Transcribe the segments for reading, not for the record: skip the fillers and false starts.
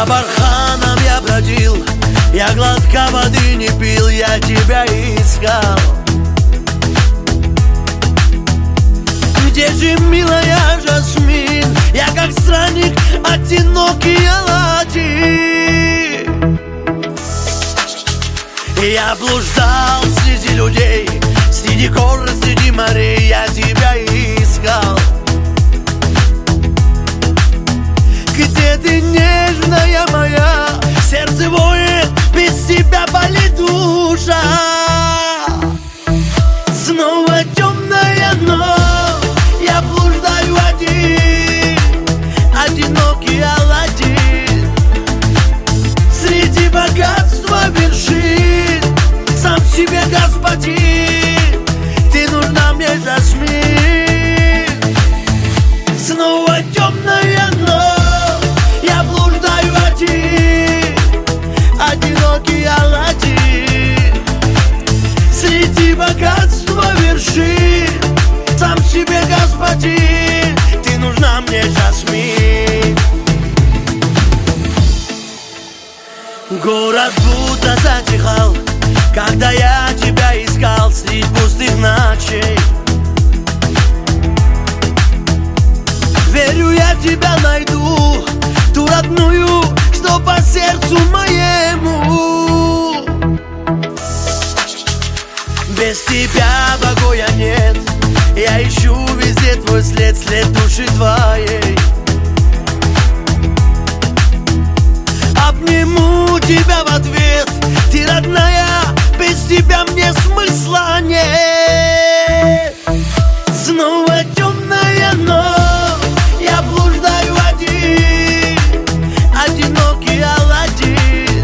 барханам я бродил, я глотка воды не пил, я тебя искал. Где же, милая Жасмин? Я как странник, одинокий один. Я блуждал среди людей, среди гор, среди морей, я тебя искал. Где ты, нежная моя? Сердце воет, без тебя болит душа. Снова темная ночь, я блуждаю один, одинокий Аладдин. Среди богатства вершин, сам себе господин. Ты нужна мне, Жасмин. Снова темная ночь, я блуждаю один, одинокий Аладдин. Среди богатства вершин, сам себе господин. Ты нужна мне, Жасмин. Город будто затихал, когда я тебя искал среди пустых ночей. Верю, я тебя найду, ту родную, что по сердцу моему. Без тебя покоя нет, я ищу везде твой след, след души твоей. Обниму тебя в ответ, ты родная, без тебя мне смысла нет. Снова темная ночь, я блуждаю один, одинокий Аладдин.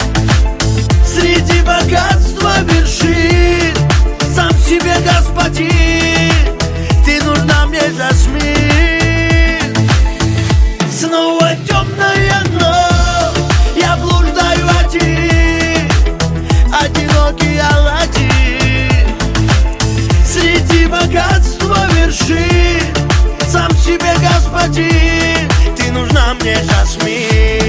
Среди богатства вершин, сам себе господин. Ты нужна мне, Жасмин. Снова темная ночь, я блуждаю один, одинокий Аладдин. Среди богатства вершин, сам себе господин. Ты нужна мне, Жасмин.